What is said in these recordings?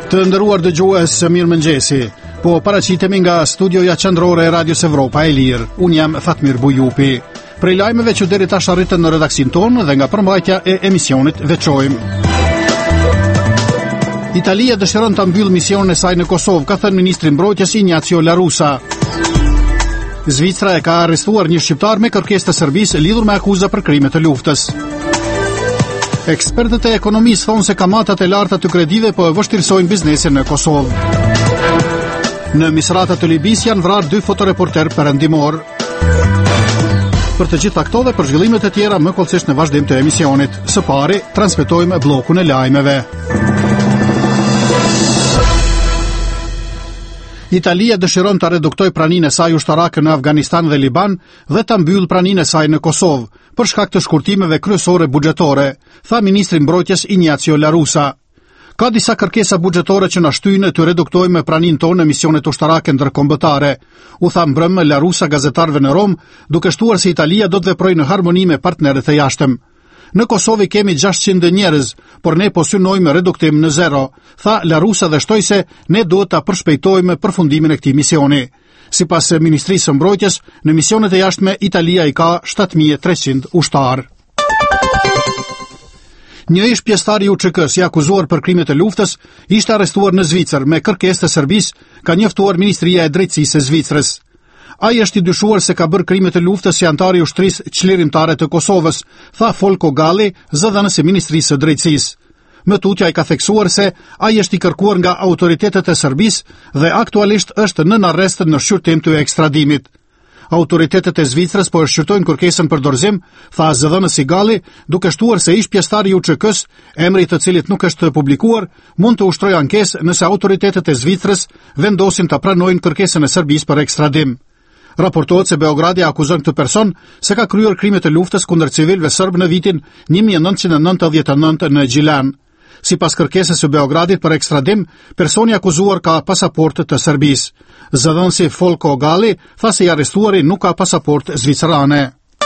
Të nderuar dëgjues, mirëmëngjesi. Po paraqitemi nga studioja qendrore e Radios Evropa e Lirë. Unë jam Fatmir Bujupi. Prej lajmeve që deri tash arritën në redaksin tonë dhe nga përmbajtja e emisionit veçojmë. Italia dëshiron ta mbyllë misionin e saj në Kosovë, ka thënë ministri i mbrojtjes Ignacio La Russa. Zvicra e ka arrestuar një shqiptar me kërkesë të Serbisë lidhur me akuza për krime të luftës. Ekspertët e ekonomisë thonë se kamatat e larta të kredive po e vështirësojnë biznesin në Kosovë. Në Misrata të Libisë janë vrarë 2 fotoreporter perëndimor. Për të gjitha këto dhe për zhvillimet e tjera më kollësisht në vazhdim të emisionit. Së pari, transmetojmë bllokun e lajmeve. Italia dëshiron të reduktoj praninë e saj ushtarake në Afganistan dhe Liban dhe të mbyll praninë e saj në Kosovë, për shkak të shkurtimeve kryesore buxhetore, tha ministri i mbrojtjes Ignacio La Russa. Ka disa kërkesa buxhetore që na shtyjnë të reduktojmë praninë tonë në misionet ushtarake ndërkombëtare, u tha mbrëmë La Russa gazetarëve në Rom, duke shtuar se Italia do të veprojë në harmoni me partnerët e jashtëm. Në Kosovë kemi 600 njerëz, por ne po synojmë reduktim në 0, tha La Russa dhe shtoi se ne duhet ta përshpejtojmë përfundimin e këtij misioni. Sipas Ministrisë së Mbrojtjes, në misionet e jashtme Italia i ka 7300 ushtar. Një ish pjesëtar i UÇK-s i akuzuar për krime të luftës ishte arrestuar në Zvicër me kërkesë të Serbisë, ka njoftuar Ministria e Drejtësisë e Zvicrës. Ai është i dyshuar se ka bërë krime të luftës si antar i ushtrisë çlirimtare të Kosovës, tha Folko Galli, zëdhënës e Ministrisë së Drejtësisë. Më tutje ai ka theksuar se ai është i kërkuar nga autoritetet e Serbisë dhe aktualisht është nën arrest në shqyrtim të ekstradimit. Autoritetet e Zvicrës po e shqyrtojnë kërkesën për dorëzim, tha zëdhënës i Galli, duke shtuar se ish pjesëtar i UÇK-s, emri i të cilit nuk është publikuar, mund të ushtrojë ankesë nëse autoritetet e Zvicrës vendosin ta pranojnë kërkesën e Serbisë për ekstradim. Raportohet se Beogradi akuzon këtë person se ka kryer krime të luftës kundër civilëve serb në vitin 1999 në Gjilan. Sipas kërkesës së Beogradit për ekstradim, personi akuzuar ka pasaportë të Serbisë. Zëdhënësi Folko Galli tha se i arrestuari nuk ka pasaportë zvicerane.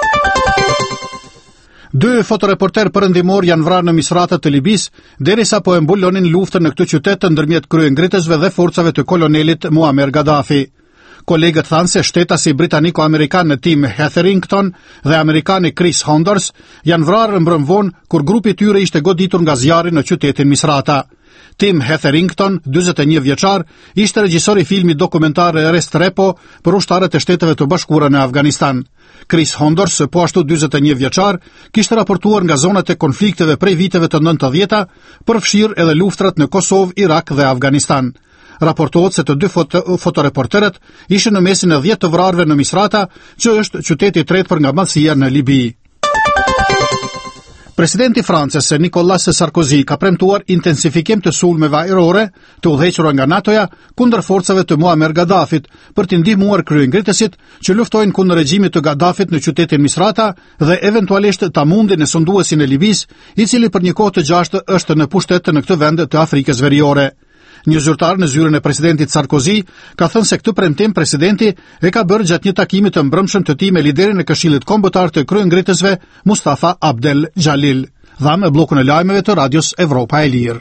2 fotoreporter perëndimor janë vrarë në Misrata të Libisë, derisa po e mbulonin luftën në këtë qytet ndërmjet kryengritësve dhe forcave të kolonelit Muammar Gaddafi. Kolegët thanë se shtetasi britaniko-amerikan në Tim Hetherington dhe amerikani Chris Honders janë vrarë mbrëmvon kur grupi i tyre ishte goditur nga zjarri në qytetin Misrata. Tim Hetherington, 41 vjeçar, ishte regjisor i filmit dokumentar Restrepo për ushtarët e Shteteve të Bashkuara në Afganistan. Chris Honders, po ashtu 41 vjeçar, kishte raportuar nga zonat e konflikteve prej viteve të 90-ta, përfshirë edhe luftrat në Kosovë, Irak dhe Afganistan. Raportohet se të 2 fotoreporterët ishin në mesin e 10 të vrarëve në Misrata, që është qyteti i tretë për nga madhësia në Libi. Presidenti i Francës, Nicolas Sarkozy, ka premtuar intensifikim të sulmeve ajrore të udhëhequra nga NATO-ja kundër forcave të Muammar Gaddafit për të ndihmuar kryengritësit që luftojnë kundër regjimit të Gaddafit në qytetin Misrata dhe eventualisht ta mundin e sunduesin e Libisë, i cili për një kohë të gjashtë është në pushtet në këtë vend të Afrikës Veriore. Një zyrtar në zyrën e presidentit Sarkozy ka thënë se këtë premtim presidenti e ka bërë gjatë një takimi të mbrëmshëm të tij me liderin e Këshillit Kombëtar të kryengritësve Mustafa Abdel Jalil. Dhamë bllokun e lajmeve të Radios Evropa e Lirë.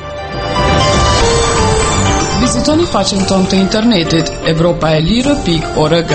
Vizitoni faqen tonë të internetit evropaelire.org.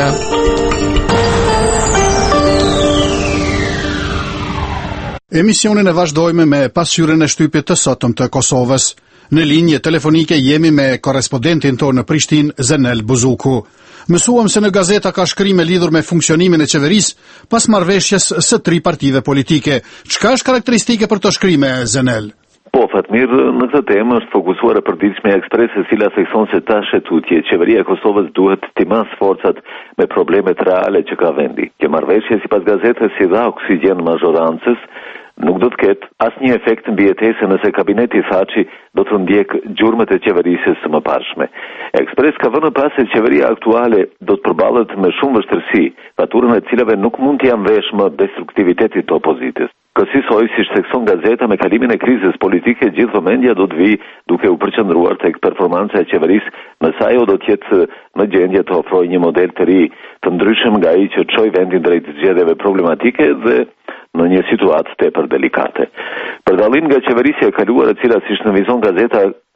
Emisionin e vazhdojmë me pasqyrën e shtypit të sotëm të Kosovës. Në linje telefonike jemi me korrespondentin tonë në Prishtinë, Zenel Buzuku. Mësuam se në gazeta ka shkrime lidhur me funksionimin e qeverisë pas marrëveshjes së 3 partive politike. Çka është karakteristike për to shkrime, Zenel? Po, Fatmir, në këtë temë është fokusuar e përditshme Ekspresi, e cila thekson se tash e tutje qeveria e Kosovës duhet të mas forcat me problemet reale që ka vendi. Kjo marrëveshje sipas gazetës si dha oksigjen majorancës, nuk do të ketë asnjë efekt mbi jetesën nëse kabineti Thaçi do të ndjek gjurmët e qeverisë së mëparshme. Ekspres ka vënë pas se qeveria aktuale do të përballet me shumë vështirësi, faturën e cilave nuk mund të janë vesh më destruktivitetit të opozitës. Kësaj, si thekson gazeta, me kalimin e krizës politike, gjithë vëmendja do të vijë duke u përqendruar tek performanca e qeverisë, mësa ajo do të jetë në gjendje të ofrojë një model të ri, të ndryshëm nga ai që çoi vendin drejt zgjedhjeve problematike dhe në një situatë tepër delikate. Për dallim nga qeverisja e kaluar, e cila siç nënvizon gazeta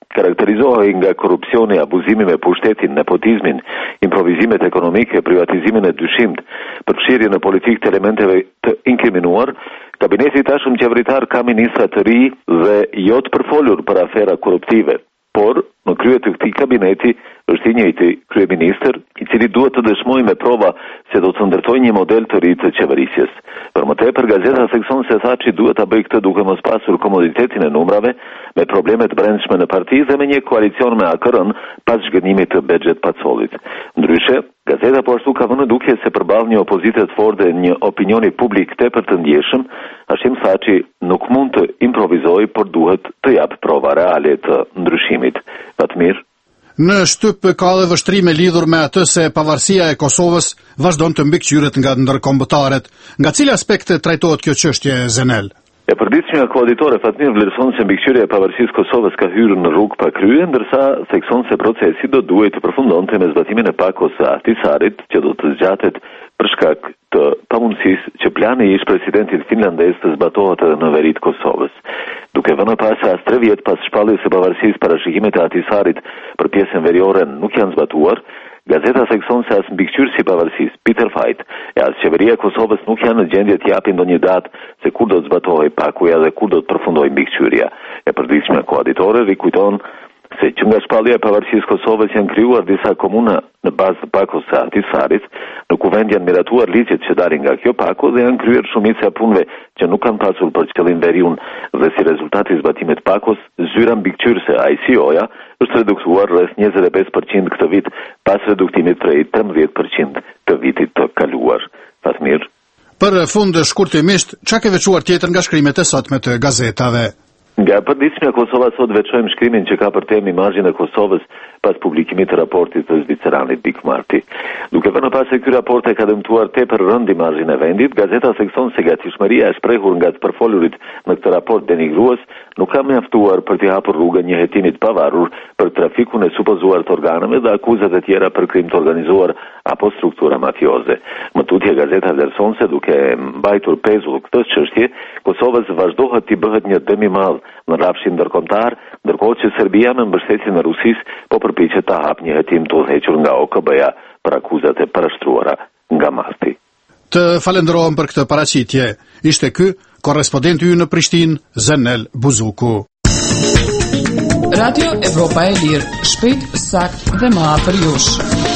karakterizohej nga korupcioni, abuzimi me pushtetin, nepotizmin, improvizimet ekonomike, privatizimin e dyshimt, përfshirjen në politikë të elementeve të inkriminuar, kabineti tashëm qeveritar ka ministra të ri dhe jo të përfolur për afera korruptive, por në krye të këtij kabineti është i njëjti kryeministër, i cili duhet të dëshmojë me prova se do të ndërtojë një model të ri të qeverisjes. Për më tepër, gazeta thekson se Thaçi duhet ta bëjë këtë duke mos pasur komoditetin e numrave, me probleme të brendshme në parti dhe me një koalicion me AKR-n pas zhgënjimit të Bexhet Pacollit. Ndryshe, gazeta po ashtu ka vënë duke se përballë një opozite të fortë dhe një opinioni publik tepër të ndjeshëm, Hashim Thaçi nuk mund të improvizojë, por duhet të japë prova reale të ndryshimit. Fatmir. Në shtyp ka dhe vështrime lidhur me atë se pavarësia e Kosovës vazhdon të mbikëqyret nga ndërkombëtarët. Nga cili aspekt trajtohet kjo çështje, Zenel? E përditshmja koauditore Fatmir vlerëson se mbikëqyrja e pavarësisë Kosovës ka hyrë në rrugë pa krye, ndërsa thekson se procesi do duhet të përfundonte me zbatimin e pakos së Ahtisarit, që do të zgjatet për shkak të pamundësisë që plani i ish-presidentit finlandez të zbatohet edhe në veri të Kosovës. Duke vënë pas se as 3 vjet pas shpalljes së pavarësisë, parashikimet e Ahtisarit për pjesën veriore nuk janë zbatuar, gazeta thekson se as mbikëqyrësi i pavarësisë, Peter Fajt, e as qeveria e Kosovës nuk janë në gjendje të japin ndonjë datë se kur do të zbatohej pakuja dhe kur do të përfundojë mbikëqyrja. E përditshmja koauditore rikujton se që nga shpallja e pavarësisë Kosovës janë krijuar disa komuna në bazë të pakos së Ahtisarit, në kuvend janë miratuar ligjet që dalin nga kjo pako dhe janë kryer shumica e punëve që nuk kanë pasur për qëllim veriun dhe si rezultat i zbatimit pakos, zyra mbikëqyrëse ICO-ja është reduktuar rreth 25% këtë vit pas reduktimit prej 13% të vitit të kaluar. Fatmir. Për fund shkurtimisht, çka ke veçuar tjetër nga shkrimet e sotme të gazetave? Nga përditshmja Kosova sot veçojmë shkrimin që ka për temë imazhin e Kosovës pas publikimit të raportit të zviceranit Dick Marty. Duke vënë pas se ky raport e ka dëmtuar tepër rënd imazhin e vendit, gazeta thekson se gatishmëria e shprehur nga të përfolurit në këtë raport denigrues nuk ka mjaftuar për të hapur rrugën një hetimit pavarur për trafikun e supozuar të organeve dhe akuzat e tjera për krim të organizuar apo struktura mafioze. Më tutje gazeta vlerëson se duke mbajtur pezull këtë çështje, Kosovës vazhdohet të bëhet një dëm i madh në rrafshin ndërkombëtar, ndërkohë që Serbia me mbështetjen e Rusisë po përpiqet ta hapë një hetim të udhëhequr nga OKB-ja për akuzat e parashtruara nga Marti. Të falenderojmë për këtë paraqitje. Ishte ky korrespondenti ynë në Prishtinë, Zenel Buzuku. Radio Evropa e Lirë, shpejt, sakt dhe më afër jush.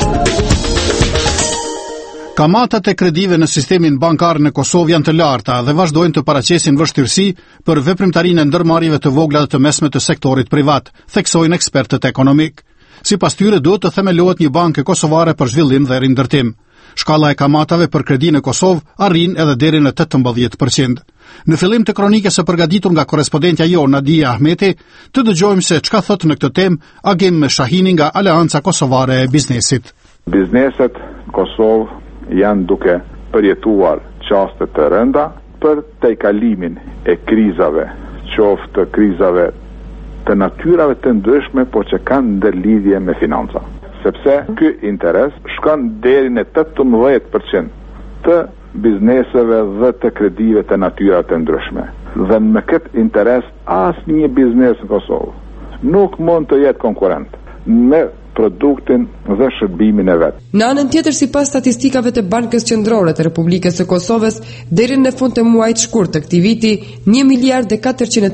Kamatat e kredive në sistemin bankar në Kosovë janë të larta dhe vazhdojnë të paraqesin vështirësi për veprimtarinë e ndërmarrjeve të vogla dhe të mesme të sektorit privat, theksojnë ekspertët ekonomik. Sipas tyre duhet të themelohet një bankë kosovare për zhvillim dhe rindërtim. Shkalla e kamatave për kredi në Kosovë arrin edhe deri në 18%. Në fillim të kronikës së përgatitur nga korrespondentja jo Nadia Ahmeti, të dëgjojmë se çka thot në këtë temë Agim Shahini nga Aleanca Kosovare e Biznesit. Bizneset Kosovë janë duke përjetuar qaste të rënda për tejkalimin e krizave, qoftë krizave të natyrave të ndryshme, po që kanë ndërlidhje me financa. Sepse ky interes shkon deri në 18% të bizneseve dhe të kredive të natyrave të ndryshme. Dhe me këtë interes asnjë biznes në Kosovë nuk mund të jetë konkurrent me produktin dhe shërbimin e vet. Në anën tjetër, sipas statistikave të Bankës Qendrore të Republikës së Kosovës, deri në fund të muajit shkurt të këtij viti, 1 miliard dhe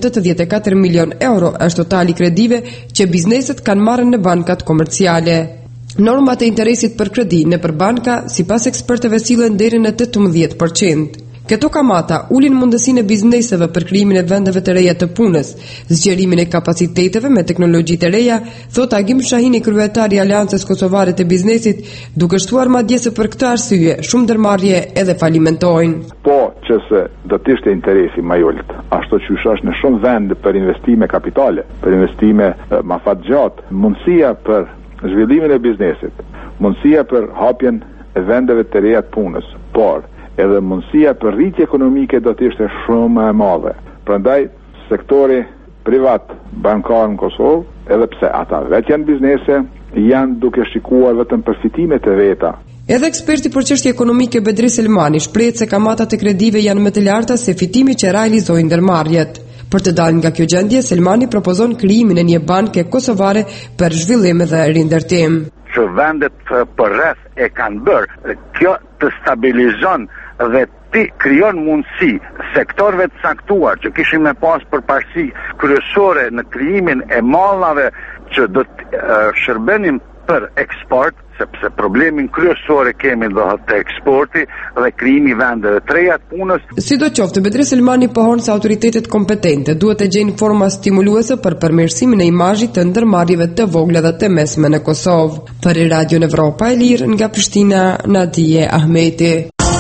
484 milion euro është totali kredive që bizneset kanë marrë në bankat komerciale. Normat e interesit për kredi nëpër banka, sipas ekspertëve, sillen deri në 18%. Këto kamata ulin mundësinë e bizneseve për krijimin e vendeve të reja të punës, zgjerimin e kapaciteteve me teknologji të reja, thot Agim Shahini, kryetari i Aleancës Kosovare të Biznesit, duke shtuar madje se për këtë arsye shumë ndërmarrje edhe falimentojnë. Po që se do të ishte interesi më i ulët, ashtu që është në shumë vende për investime kapitale, për investime mafatgjatë, mundësia për zhvillimin e biznesit, mundësia për hapjen e vendeve të reja të punës, por edhe mundësia për rritje ekonomike do të ishte shumë e madhe. Prandaj sektori privat bankar në Kosovë, edhe pse ata vetë janë biznese, janë duke shikuar vetëm përfitimet e veta. Edhe eksperti për çështje ekonomike Bedri Selmani shprehet se kamatat e kredive janë më të larta se fitimi që realizojnë ndërmarrjet. Për të dalë nga kjo gjendje, Selmani propozon krijimin e një banke kosovare për zhvillim dhe rindërtim. Që vendet për rreth e kanë bërë, kjo të stabilizon dhe ti krijon mundësi sektorëve të caktuar që kishin me pas përparësi kryesore në krijimin e mallave që do të shërbenin për eksport, sepse problemin kryesor e kemi do të eksporti dhe krijimi vendeve të reja të punës. Sidoqoftë, Bedri Selmani pohon se autoritetet kompetente duhet të gjejnë forma stimuluese për përmirësimin e imazhit të ndërmarrjeve të vogla dhe të mesme në Kosovë. Për Radio Evropa e Lirë nga Prishtina, Nadije Ahmeti.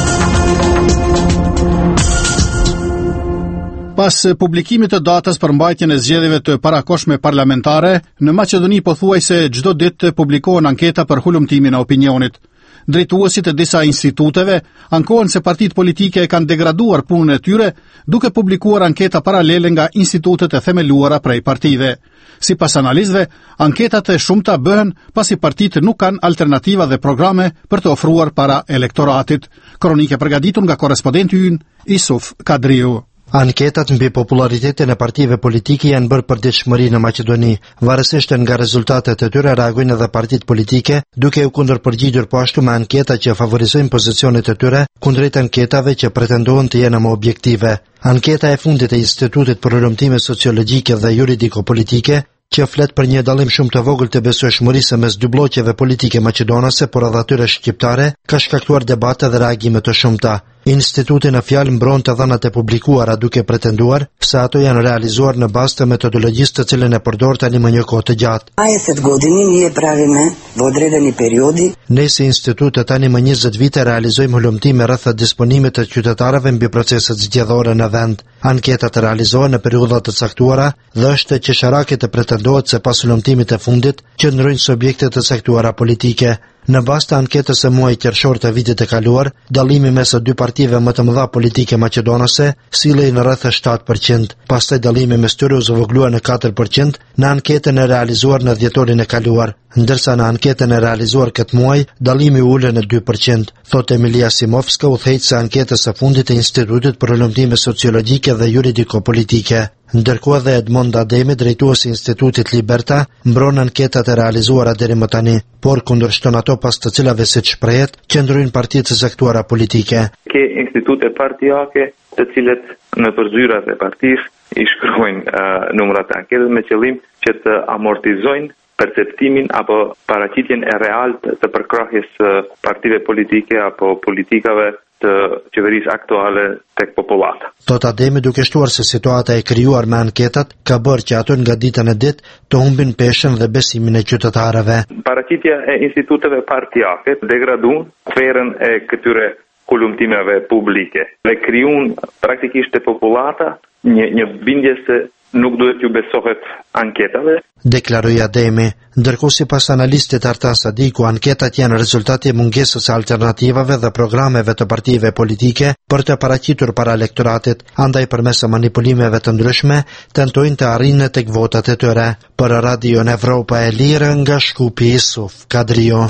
Pas publikimit të datës për mbajtjen e zgjedhjeve të parakohshme parlamentare, në Maqedoni pothuajse çdo ditë publikohen anketa për hulumtimin e opinionit. Drejtuesit e disa instituteve ankohen se partitë politike kanë degraduar punën e tyre duke publikuar anketa paralele nga institutet e themeluara prej partive. Sipas analistëve, anketat e shumta bëhen pasi partitë nuk kanë alternativa dhe programe për të ofruar para elektoratit. Kronike përgatitur nga korrespondenti ynë Isuf Kadriu. Anketat mbi popularitetin e partive politike janë bërë për ditëshmëri në Maqedoni. Varësisht nga rezultatet e tyre reagojnë edhe partitë politike, duke u kundërpërgjigjur po ashtu me anketa që favorizojnë pozicionet e tyre kundrejt anketave që pretendohen të jenë më objektive. Anketa e fundit e Institutit për Hulumtime Sociologjike dhe Juridiko-Politike që flet për një dallim shumë të vogël të besueshmërisë mes dy bloqeve politike maqedonase, por edhe atyre shqiptare, ka shkaktuar debate dhe reagime të shumta. Instituti në fjalë mbron të dhënat e publikuara duke pretenduar se ato janë realizuar në bazë të metodologjisë të cilën e përdor tani më një kohë të gjatë. 20 godini nije pravime v odredeni periodi. Ne si institut tani më 20 vite realizojmë hulumtime rreth disponimit të qytetarëve mbi proceset zgjedhore në vend. Anketat realizohen në periudha të caktuara dhe është qesharake të pretendohet se pas hulumtimit të fundit qëndrojnë subjekte të caktuara politike. Në bazë të anketës së muajit qershor të vitit të kaluar, dallimi mes dy partive më të mëdha politike maqedonase sillej në rreth 7%, pastaj dallimi mes tyre u zvoglua në 4% në anketën e realizuar në dhjetorin e kaluar, ndërsa në anketën e realizuar këtë muaj dallimi u ulën në 2%, thotë Emilia Simovska, udhëheqëse e anketës së fundit të Institutit për Hulumtime Sociologjike dhe Juridiko-Politike. Ndërkohë dhe Edmond Ademi, drejtuesi i Institutit Liberta, mbron anketat e realizuara deri më tani, por kundërshton ato pas të cilave siç shprehet, qëndrojnë partitë të caktuara politike. Ke institute partijake, të cilët në përzyrat e partisë i shkruajnë numrat e anketës me qëllim që të amortizojnë perceptimin apo paraqitjen e realt të përkrahjes partive politike apo politikave të qeverisë aktuale tek popullata. Tot Ademi, duke shtuar se situata e krijuar me anketat ka bërë që ato nga dita në ditë të humbin peshën dhe besimin e qytetarëve. Paraqitja e instituteve partijake degradon sferën e këtyre hulumtimeve publike dhe krijon praktikisht te popullata një bindje se nuk duhet ju besohet anketave, deklaroi Ademi. Ndërkohë sipas analistit Artan Sadiku, anketat janë rezultati i mungesës së alternativave dhe programeve të partive politike për të paraqitur para elektoratit, andaj përmes manipulimeve të ndryshme tentojnë të arrijnë tek votat e tyre. Për Radio Evropa e Lirë nga Shkupi, Isuf Kadrio.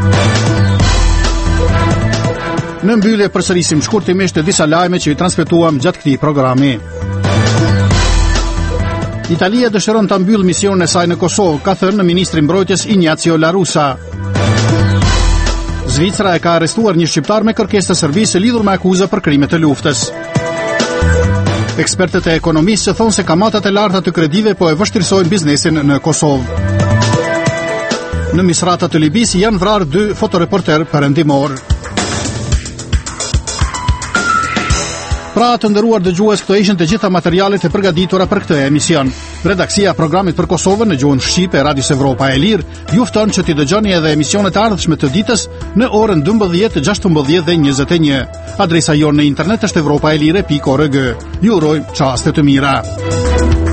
Në mbyllje përsërisim shkurtimisht disa lajme që i transmetuam gjatë këtij programi. Italia dëshiron ta mbyllë misionin e saj në Kosovë, ka thënë ministri i mbrojtjes Ignacio La Russa. Zvicra e ka arrestuar një shqiptar me kërkesë të servise lidhur me akuza për krime të luftës. Ekspertët e ekonomisë thonë se kamatat e larta të kredive po e vështirësojnë biznesin në Kosovë. Në Misrata të Libis janë vrarë 2 fotoreporter perëndimor. Pra të nderuar dëgjues, këto ishin të gjitha materialet e përgatitura për këtë emision. Redaksia e programit për Kosovën në gjuhën shqipe e Radios Evropa e Lirë ju fton që t'i dëgjoni edhe emisionet e ardhshme të ditës në orën 12, 16 dhe 21. Adresa jonë në internet është evropaelire.org. Ju uroj çaste të mira.